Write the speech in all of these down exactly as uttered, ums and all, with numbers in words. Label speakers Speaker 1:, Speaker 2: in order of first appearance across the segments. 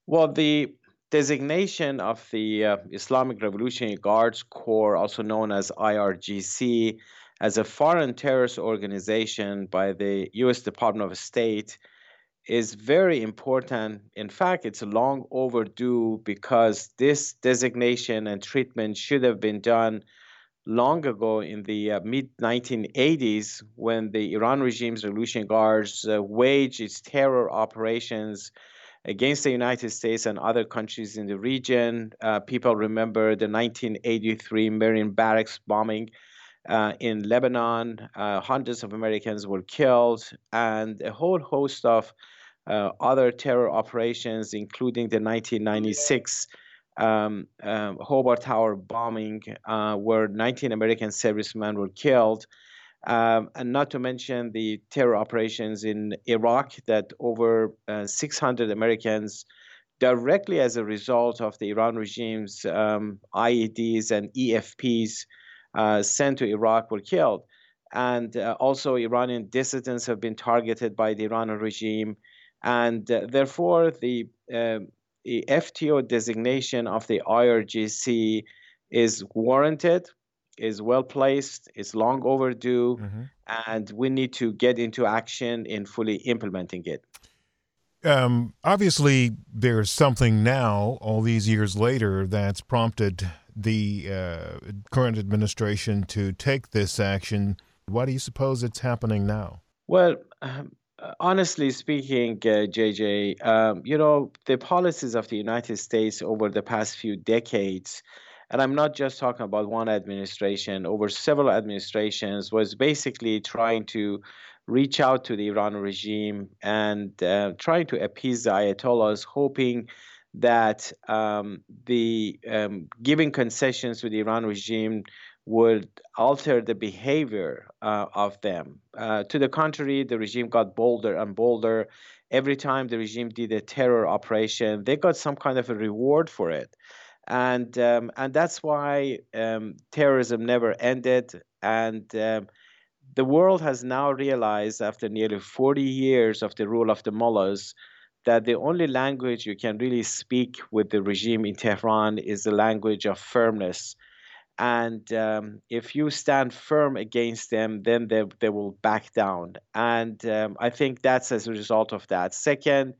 Speaker 1: Well, the designation of the uh, Islamic Revolutionary Guards Corps, also known as I R G C, as a foreign terrorist organization by the U S Department of State is very important. In fact, it's long overdue because this designation and treatment should have been done long ago in the uh, mid nineteen eighties when the Iran regime's Revolutionary Guards uh, waged its terror operations against the United States and other countries in the region. Uh, people remember the nineteen eighty-three Marine barracks bombing uh, in Lebanon. Uh, hundreds of Americans were killed, and a whole host of uh, other terror operations, including the nineteen ninety-six um, um, Hobart Tower bombing, uh, where nineteen American servicemen were killed. Um, and not to mention the terror operations in Iraq that over uh, six hundred Americans, directly as a result of the Iran regime's um, I E Ds and E F Ps uh, sent to Iraq, were killed. And uh, also, Iranian dissidents have been targeted by the Iranian regime. And uh, therefore, the, uh, the F T O designation of the I R G C is warranted, is well placed, is long overdue,
Speaker 2: Mm-hmm.
Speaker 1: and we need to get into action in fully implementing it.
Speaker 2: Um, obviously, there's something now, all these years later, that's prompted the uh, current administration to take this action. Why do you suppose it's happening now?
Speaker 1: Well, um, uh, honestly speaking, uh, J J, um, you know, the policies of the United States over the past few decades, and I'm not just talking about one administration, over several administrations, was basically trying to reach out to the Iran regime and uh, trying to appease the Ayatollahs, hoping that um, the um, giving concessions to the Iran regime would alter the behavior uh, of them. Uh, to the contrary, the regime got bolder and bolder. Every time the regime did a terror operation, they got some kind of a reward for it. And, um, and that's why um, terrorism never ended. And um, the world has now realized, after nearly forty years of the rule of the mullahs, that the only language you can really speak with the regime in Tehran is the language of firmness. And um, if you stand firm against them, then they, they will back down. And um, I think that's as a result of that. Second,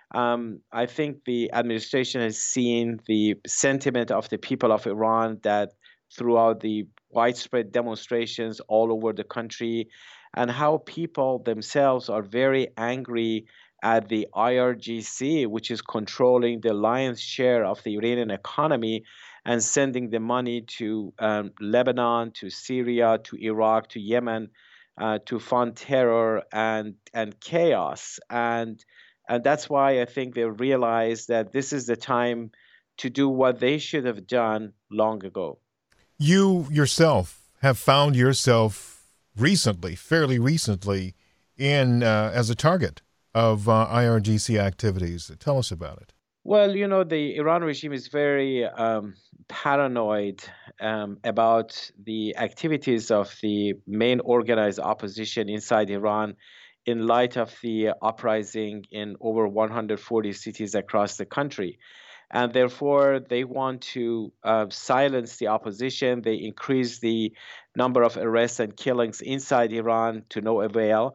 Speaker 1: um, I think the administration has seen the sentiment of the people of Iran that throughout the widespread demonstrations all over the country, and how people themselves are very angry at the I R G C, which is controlling the lion's share of the Iranian economy and sending the money to um, Lebanon, to Syria, to Iraq, to Yemen, uh, to fund terror and and chaos. And and that's why I think they realize that this is the time to do what they should have done long ago.
Speaker 2: You yourself have found yourself recently, fairly recently, in uh, as a target of uh, I R G C activities. Tell us about it.
Speaker 1: Well, you know, the Iran regime is very um, paranoid um, about the activities of the main organized opposition inside Iran in light of the uprising in over one hundred forty cities across the country. And therefore, they want to uh, silence the opposition. They increase the number of arrests and killings inside Iran to no avail.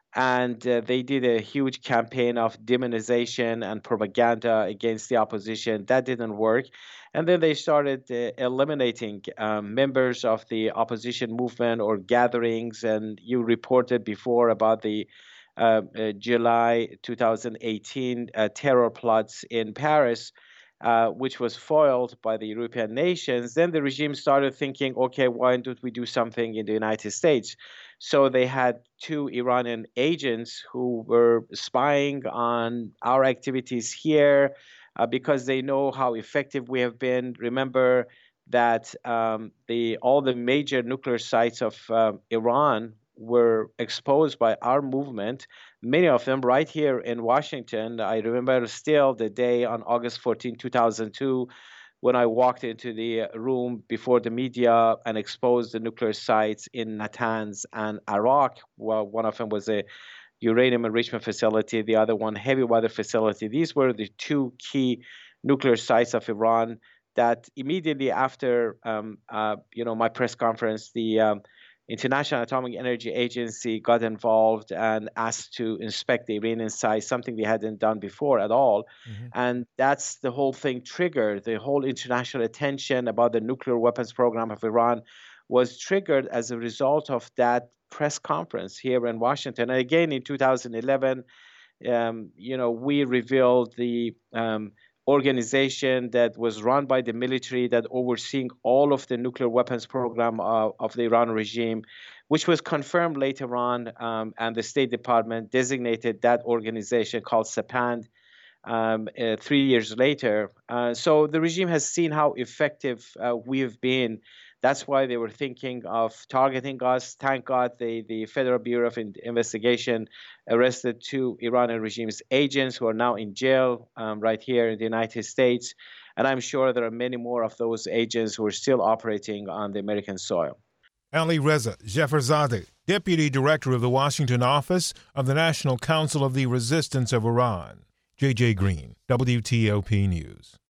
Speaker 1: And uh, they did a huge campaign of demonization and propaganda against the opposition. That didn't work. And then they started uh, eliminating um, members of the opposition movement or gatherings. And you reported before about the uh, uh, July twenty eighteen uh, terror plots in Paris, uh, which was foiled by the European nations. Then the regime started thinking, okay, why don't we do something in the United States? So they had two Iranian agents who were spying on our activities here uh, because they know how effective we have been. Remember that um, the all the major nuclear sites of um, Iran were exposed by our movement, many of them right here in Washington. I remember still the day on August fourteenth, two thousand two, when I walked into the room before the media and exposed the nuclear sites in Natanz and Iraq. Well, one of them was a uranium enrichment facility, the other one heavy water facility. These were the two key nuclear sites of Iran that immediately after um, uh, you know my press conference, the um, International Atomic Energy Agency got involved and asked to inspect the Iranian site, something they hadn't done before at all. Mm-hmm. And that's the whole thing triggered. The whole international attention about the nuclear weapons program of Iran was triggered as a result of that press conference here in Washington. And again, in two thousand eleven, um, you know, we revealed the um, organization that was run by the military that overseeing all of the nuclear weapons program of, of the Iran regime, which was confirmed later on, um, and the State Department designated that organization called SEPAND um, uh, three years later. Uh, so the regime has seen how effective uh, we've been. That's why they were thinking of targeting us. Thank God the, the Federal Bureau of Investigation arrested two Iranian regime's agents who are now in jail um, right here in the United States. And I'm sure there are many more of those agents who are still operating on the American soil.
Speaker 2: Ali Reza Jafarzadeh, Deputy Director of the Washington Office of the National Council of the Resistance of Iran. J J Green, W T O P News.